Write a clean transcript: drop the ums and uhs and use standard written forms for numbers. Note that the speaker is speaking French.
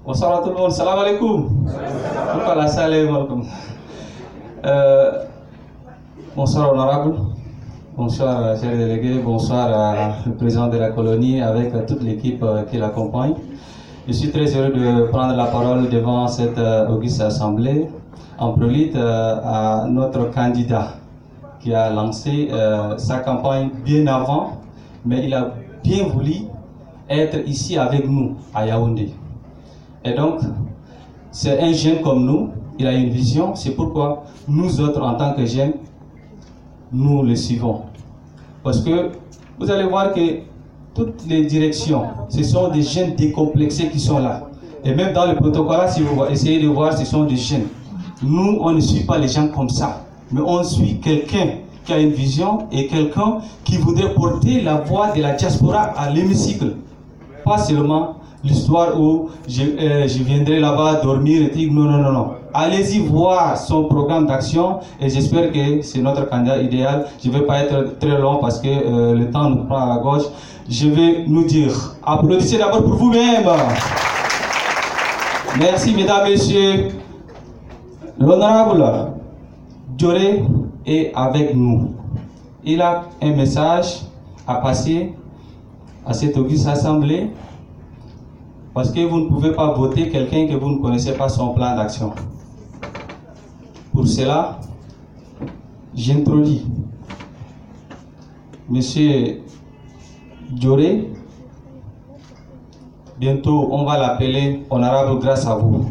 Bonsoir à tout le monde. Salam alaikum. Bonsoir honorable. Bonsoir chers délégués. Bonsoir le président de la colonie avec toute l'équipe qui l'accompagne. Je suis très heureux de prendre la parole devant cette auguste assemblée en prélude à notre candidat qui a lancé sa campagne bien avant, mais il a bien voulu être ici avec nous à Yaoundé. Et donc, c'est un jeune comme nous, il a une vision, c'est pourquoi nous autres, en tant que jeunes, nous le suivons. Parce que vous allez voir que toutes les directions, ce sont des jeunes décomplexés qui sont là. Et même dans le protocole, si vous essayez de voir, ce sont des jeunes. Nous, on ne suit pas les gens comme ça, mais on suit quelqu'un qui a une vision et quelqu'un qui voudrait porter la voix de la diaspora à l'hémicycle. Pas seulement l'histoire où je viendrai là-bas dormir et dire non, non, non, non. Allez-y voir son programme d'action et j'espère que c'est notre candidat idéal. Je ne vais pas être très long parce que le temps nous prend à gauche. Je vais nous dire, applaudissez d'abord pour vous-même. Merci mesdames, messieurs. L'honorable Dioré est avec nous. Il a un message à passer à cette auguste assemblée. Parce que vous ne pouvez pas voter quelqu'un que vous ne connaissez pas son plan d'action. Pour cela, j'introduis Monsieur Dioré. Bientôt, on va l'appeler honorable grâce à vous.